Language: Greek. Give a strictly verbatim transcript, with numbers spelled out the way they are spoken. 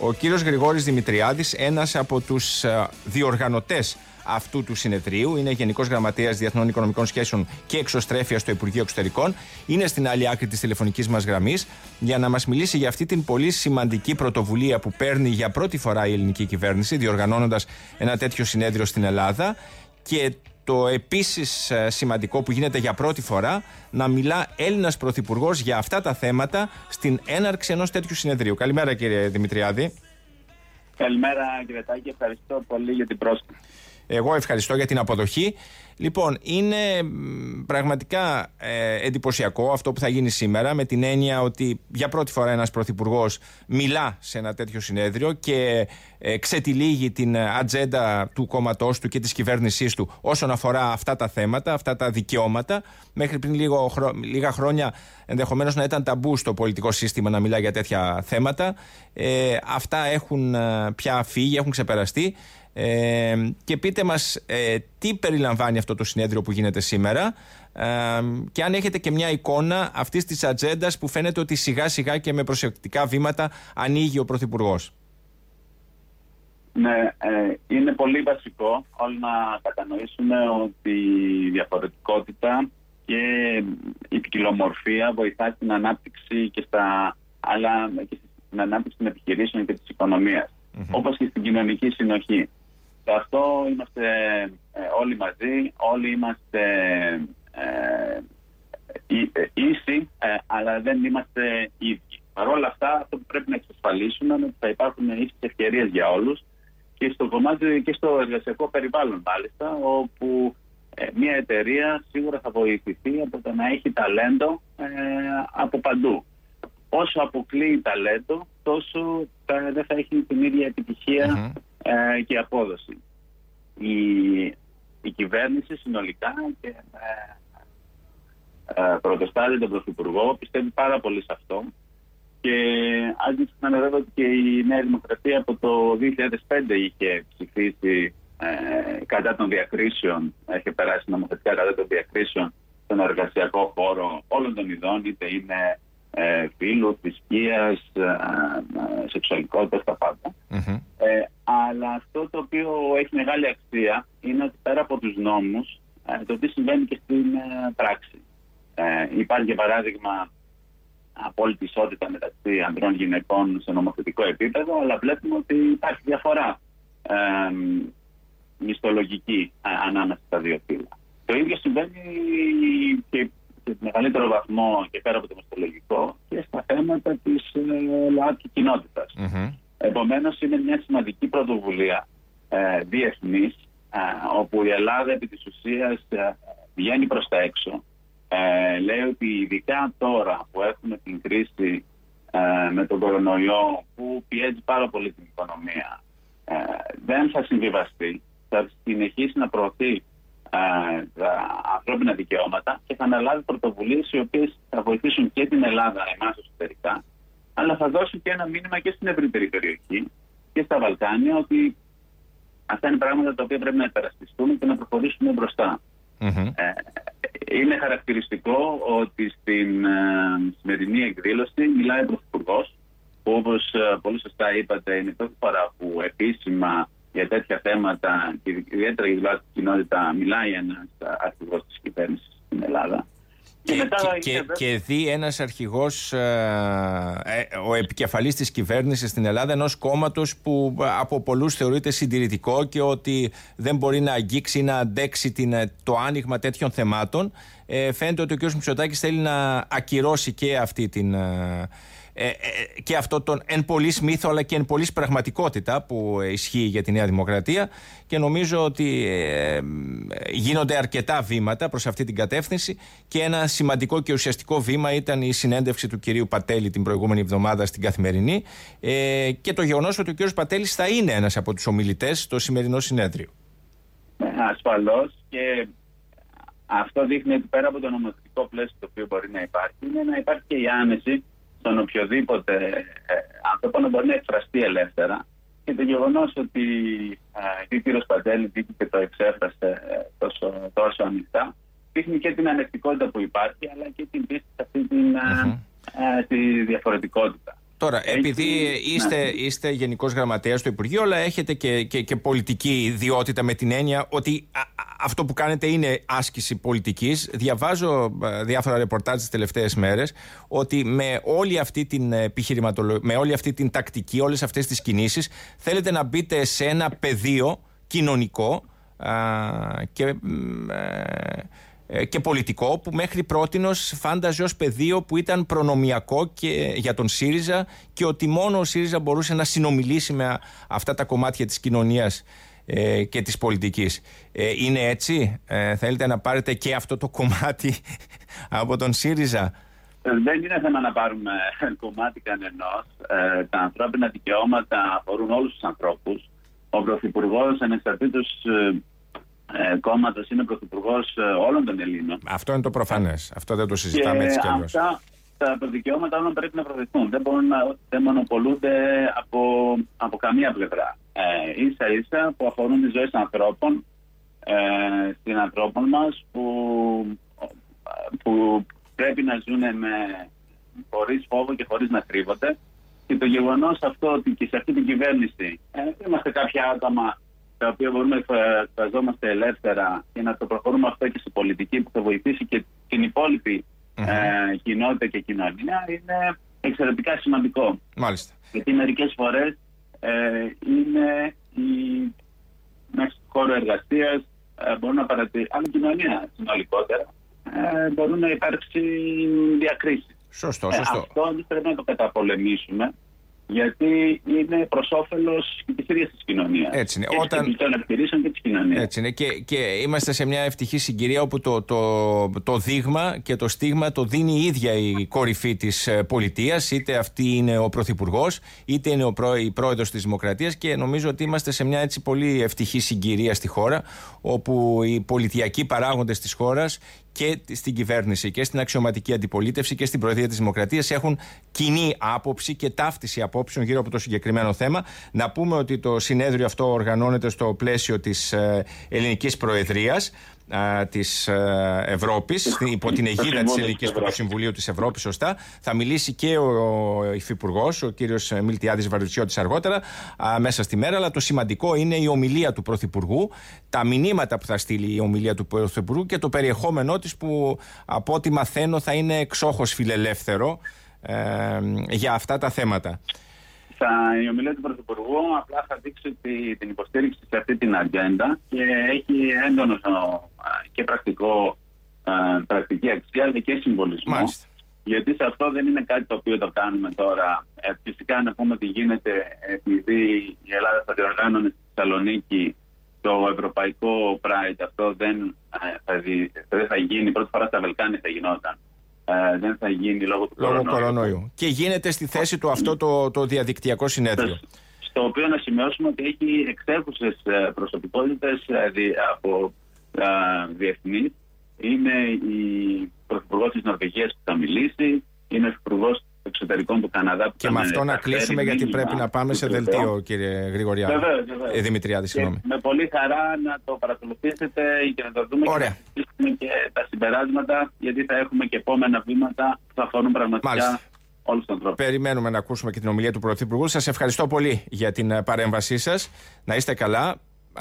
Ο κύριος Γρηγόρης Δημητριάδης, ένας από τους διοργανωτές αυτού του συνεδρίου, είναι Γενικός Γραμματέας Διεθνών Οικονομικών Σχέσεων και Εξωστρέφειας στο Υπουργείο Εξωτερικών, είναι στην άλλη άκρη της τηλεφωνικής μας γραμμής για να μας μιλήσει για αυτή την πολύ σημαντική πρωτοβουλία που παίρνει για πρώτη φορά η ελληνική κυβέρνηση, διοργανώνοντας ένα τέτοιο συνέδριο στην Ελλάδα, και το επίσης σημαντικό που γίνεται για πρώτη φορά, να μιλά Έλληνας Πρωθυπουργός για αυτά τα θέματα στην έναρξη ενός τέτοιου συνεδρίου. Καλημέρα, κύριε Δημητριάδη. Καλημέρα, κύριε Τάκη. Ευχαριστώ πολύ για την πρόσκληση. Εγώ ευχαριστώ για την αποδοχή. Λοιπόν, είναι πραγματικά ε, εντυπωσιακό αυτό που θα γίνει σήμερα, με την έννοια ότι για πρώτη φορά ένας πρωθυπουργός μιλά σε ένα τέτοιο συνέδριο και ε, ξετυλίγει την ατζέντα του κόμματός του και της κυβέρνησής του όσον αφορά αυτά τα θέματα, αυτά τα δικαιώματα. Μέχρι πριν λίγο, λίγα χρόνια ενδεχομένως να ήταν ταμπού στο πολιτικό σύστημα να μιλά για τέτοια θέματα. Ε, αυτά έχουν πια φύγει, έχουν ξεπεραστεί. Ε, και πείτε μας ε, τι περιλαμβάνει αυτό το συνέδριο που γίνεται σήμερα, ε, και αν έχετε και μια εικόνα αυτής της ατζέντας που φαίνεται ότι σιγά σιγά και με προσεκτικά βήματα ανοίγει ο Πρωθυπουργός. Ναι, ε, είναι πολύ βασικό όλοι να κατανοήσουμε ότι η διαφορετικότητα και η ποικιλομορφία βοηθά στην ανάπτυξη και, στα, αλλά και στην ανάπτυξη των επιχειρήσεων και της οικονομίας, mm-hmm. όπως και στην κοινωνική συνοχή. Σε αυτό είμαστε ε, όλοι μαζί, όλοι είμαστε ε, ε, ίσοι, ε, αλλά δεν είμαστε ίδιοι. Παρ' όλα αυτά, αυτό που πρέπει να εξασφαλίσουμε είναι ότι θα υπάρχουν ίσες ευκαιρίες για όλους και στο κομμάτι και στο εργασιακό περιβάλλον, μάλιστα, όπου ε, μια εταιρεία σίγουρα θα βοηθηθεί από το να έχει ταλέντο ε, από παντού. Όσο αποκλείει ταλέντο, τόσο ε, δεν θα έχει την ίδια επιτυχία mm-hmm. ε, και απόδοση. Η, η κυβέρνηση συνολικά και ε, ε, πρωτοστάτει τον Πρωθυπουργό, πιστεύει πάρα πολύ σε αυτό, και αν δεν ξεχνάμε βέβαια ότι και η Νέα Δημοκρατία από το δύο χιλιάδες πέντε είχε ψηφίσει ε, κατά των διακρίσεων, είχε περάσει νομοθετικά κατά των διακρίσεων στον εργασιακό χώρο όλων των ειδών, είτε είναι Ε, φύλου, θρησκείας, ε, ε, σεξουαλικότητας, τα πάντα. Mm-hmm. Ε, αλλά αυτό το οποίο έχει μεγάλη αξία είναι ότι πέρα από τους νόμους, ε, το τι συμβαίνει και στην ε, πράξη. Ε, υπάρχει, για παράδειγμα, απόλυτη ισότητα μεταξύ ανδρών και γυναικών σε νομοθετικό επίπεδο, αλλά βλέπουμε ότι υπάρχει διαφορά ε, μισθολογική ε, ανάμεσα στα δύο φύλλα. Το ίδιο συμβαίνει και σε μεγαλύτερο βαθμό και πέρα από το μισθολογικό και στα θέματα της ε, ΛΟΑΤΚΙ κοινότητας. Mm-hmm. Επομένως, είναι μια σημαντική πρωτοβουλία ε, διεθνής, ε, όπου η Ελλάδα επί της ουσίας ε, βγαίνει προς τα έξω. Ε, λέει ότι ειδικά τώρα που έχουμε την κρίση ε, με τον κορονοϊό που πιέζει πάρα πολύ την οικονομία, ε, δεν θα συμβιβαστεί, θα συνεχίσει να προωθεί τα ανθρώπινα δικαιώματα και θα αναλάβει πρωτοβουλίες οι οποίες θα βοηθήσουν και την Ελλάδα, εμάς εσωτερικά, αλλά θα δώσουν και ένα μήνυμα και στην ευρύτερη περιοχή και στα Βαλκάνια ότι αυτά είναι πράγματα τα οποία πρέπει να υπερασπιστούμε και να προχωρήσουμε μπροστά. Mm-hmm. Ε, είναι χαρακτηριστικό ότι στην ε, σημερινή εκδήλωση μιλάει ο Πρωθυπουργός, που όπως ε, πολύ σωστά είπατε είναι η πρώτη φορά που επίσημα για τέτοια θέματα και ιδιαίτερα για τη ΛΟΑΤΚΙ κοινότητα μιλάει ένας αρχηγός της κυβέρνησης στην Ελλάδα. Και, και, μετά, και, και, και δει ένας αρχηγός, ε, ε, ο επικεφαλής της κυβέρνησης στην Ελλάδα, ενός κόμματος που από πολλούς θεωρείται συντηρητικό και ότι δεν μπορεί να αγγίξει ή να αντέξει την, το άνοιγμα τέτοιων θεμάτων. Ε, φαίνεται ότι ο κ. Μητσοτάκης θέλει να ακυρώσει και αυτή την... Ε, Ε, ε, και αυτό τον εν πολλής μύθο αλλά και εν πολλής πραγματικότητα που ισχύει για τη Νέα Δημοκρατία, και νομίζω ότι ε, γίνονται αρκετά βήματα προς αυτή την κατεύθυνση, και ένα σημαντικό και ουσιαστικό βήμα ήταν η συνέντευξη του κυρίου Πατέλη την προηγούμενη εβδομάδα στην Καθημερινή, ε, και το γεγονός ότι ο κύριος Πατέλης θα είναι ένας από τους ομιλητές στο σημερινό συνέδριο. Ασφαλώς, και αυτό δείχνει ότι πέρα από το νομοθετικό πλαίσιο το οποίο μπορεί να υπάρχει, είναι να υπάρχει και η άνεση στον οποιοδήποτε ε, άνθρωπο να μπορεί να εκφραστεί ελεύθερα, και το γεγονός ότι ε, ο κ. Πατέλη δίκη και το εξέφρασε ε, τόσο, τόσο ανοιχτά, δείχνει και την ανεκτικότητα που υπάρχει, αλλά και την πίστη σε αυτή την mm-hmm. ε, ε, τη διαφορετικότητα. Τώρα, έχει, επειδή είστε, ναι. είστε Γενικός Γραμματέας του Υπουργείου, αλλά έχετε και, και, και πολιτική ιδιότητα, με την έννοια ότι α, αυτό που κάνετε είναι άσκηση πολιτικής. Διαβάζω α, διάφορα ρεπορτάζ τις τελευταίες μέρες ότι με όλη αυτή την επιχειρηματολογία, με όλη αυτή την τακτική, όλες αυτές τις κινήσεις, θέλετε να μπείτε σε ένα πεδίο κοινωνικό α, και... Α, και πολιτικό που μέχρι πρότινος φάνταζε ως πεδίο που ήταν προνομιακό και για τον ΣΥΡΙΖΑ, και ότι μόνο ο ΣΥΡΙΖΑ μπορούσε να συνομιλήσει με αυτά τα κομμάτια της κοινωνίας ε, και της πολιτικής. Ε, είναι έτσι? Ε, θέλετε να πάρετε και αυτό το κομμάτι από τον ΣΥΡΙΖΑ? Δεν είναι θέμα να πάρουμε κομμάτι κανενός. Ε, τα ανθρώπινα δικαιώματα αφορούν όλους τους ανθρώπους. Ο Πρωθυπουργός, ανεξαρτήτως Ε, κόμματος, είναι πρωθυπουργός ε, όλων των Ελλήνων. Αυτό είναι το προφανές. Αυτό δεν το συζητάμε έτσι κι αλλιώς. Αυτά τα δικαιώματα όλων πρέπει να προωθηθούν. Δεν μπορούν να δεν μονοπολούνται από, από καμία πλευρά. Ε, ίσα ίσα που αφορούν τις ζωές ανθρώπων, ε, στην ανθρώπων μας, που, που πρέπει να ζουν με, χωρίς φόβο και χωρίς να κρύβονται. Και το γεγονός αυτό ότι και σε αυτή την κυβέρνηση ε, είμαστε κάποια άτομα τα οποία μπορούμε να εκφραζόμαστε ελεύθερα και να το προχωρούμε αυτό και σε πολιτική που θα βοηθήσει και την υπόλοιπη mm-hmm. ε, κοινότητα και κοινωνία, είναι εξαιρετικά σημαντικό. Μάλιστα. Γιατί μερικές φορές ε, είναι η, μέσα στο χώρο εργασίας ε, μπορούν να παρατηρήσει, αν η κοινωνία συνολικότερα ε, μπορούν να υπάρξει διακρίσεις. Σωστό, σωστό. Ε, αυτό δεν πρέπει να το καταπολεμήσουμε, γιατί είναι προς όφελος και της ίδιας της κοινωνίας. Έτσι είναι. Και Όταν... των επιχειρήσεων και της κοινωνίας. Έτσι είναι. Και, και είμαστε σε μια ευτυχή συγκυρία όπου το, το, το δείγμα και το στίγμα το δίνει η ίδια η κορυφή της πολιτείας. Είτε αυτή είναι ο Πρωθυπουργός, είτε είναι ο πρό, η Πρόεδρος της Δημοκρατίας. Και νομίζω ότι είμαστε σε μια έτσι πολύ ευτυχή συγκυρία στη χώρα, όπου οι πολιτιακοί παράγοντες της χώρας και στην κυβέρνηση και στην αξιωματική αντιπολίτευση και στην Προεδρία της Δημοκρατίας έχουν κοινή άποψη και ταύτιση απόψεων γύρω από το συγκεκριμένο θέμα. Να πούμε ότι το συνέδριο αυτό οργανώνεται στο πλαίσιο της ε, ελληνικής προεδρίας ε, της ε, Ευρώπης, υπό την αιγίδα της ελληνικής του Συμβουλίου της Ευρώπης, σωστά. Θα μιλήσει και ο, ο υφυπουργός, ο κύριος Μιλτιάδης Βαρουτσιώτης, αργότερα α, μέσα στη μέρα. Αλλά το σημαντικό είναι η ομιλία του Πρωθυπουργού, τα μηνύματα που θα στείλει η ομιλία του Πρωθυπουργού και το περιεχόμενό της, που από ό,τι μαθαίνω θα είναι εξόχως φιλελεύθερο ε, για αυτά τα θέματα. Θα, η ομιλία του Πρωθυπουργού απλά θα δείξει τη, την υποστήριξη σε αυτή την ατζέντα και έχει έντονο και πρακτικό, α, πρακτική αξία αλλά και συμβολισμό. Μάλιστα. Γιατί σε αυτό δεν είναι κάτι το οποίο το κάνουμε τώρα. Ε, φυσικά να πούμε ότι γίνεται επειδή η Ελλάδα θα διοργάνωνε στη Θεσσαλονίκη το ευρωπαϊκό Pride. Αυτό δεν θα, δι, δεν θα γίνει. Πρώτη φορά στα Βαλκάνια θα γινόταν. Ε, δεν θα γίνει λόγω του λόγω κορονοϊού. Και γίνεται στη θέση του αυτό το, το διαδικτυακό συνέδριο. Στο οποίο να σημειώσουμε ότι έχει εξέχουσες προσωπικότητες από διεθνείς. Είναι η Πρωθυπουργός της Νορβηγίας που θα μιλήσει, είναι ο Υπουργός Εξωτερικών του Καναδά. Και με αυτό να κλείσουμε, γιατί πρέπει να πάμε σε δελτίο, κύριε Γρηγοριάδη. Βεβαίως, βεβαίως. Ε, Δημητριάδη, συγγνώμη. Με πολύ χαρά να το παρακολουθήσετε και να το δούμε. Ωραία. Και να κλείσουμε και τα συμπεράσματα, γιατί θα έχουμε και επόμενα βήματα που θα αφορούν πραγματικά Μάλιστα. όλους τους ανθρώπους. Περιμένουμε να ακούσουμε και την ομιλία του Πρωθυπουργού. Σας ευχαριστώ πολύ για την παρέμβασή σας. Να είστε καλά.